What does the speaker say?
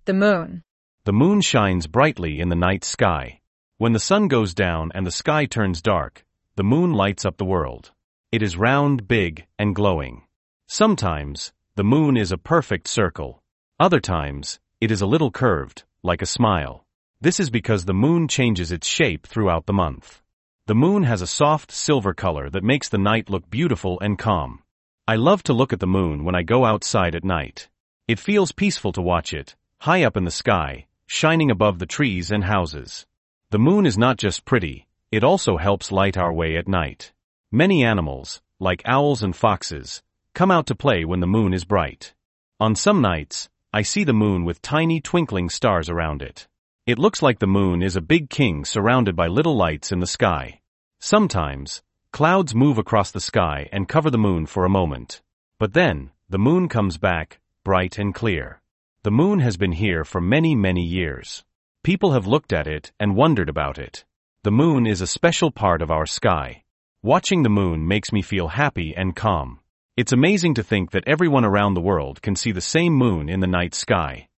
The moon. The moon shines brightly in the night sky. When the sun goes down and the sky turns dark, the moon lights up the world. It is round, big, and glowing. Sometimes, the moon is a perfect circle. Other times, it is a little curved, like a smile. This is because the moon changes its shape throughout the month. The moon has a soft silver color that makes the night look beautiful and calm. I love to look at the moon when I go outside at night. It feels peaceful to watch it, high up in the sky, shining above the trees and houses. The moon is not just pretty, it also helps light our way at night. Many animals, like owls and foxes, come out to play when the moon is bright. On some nights, I see the moon with tiny twinkling stars around it. It looks like the moon is a big king surrounded by little lights in the sky. Sometimes, clouds move across the sky and cover the moon for a moment. But then, the moon comes back, bright and clear. The moon has been here for many, many years. People have looked at it and wondered about it. The moon is a special part of our sky. Watching the moon makes me feel happy and calm. It's amazing to think that everyone around the world can see the same moon in the night sky.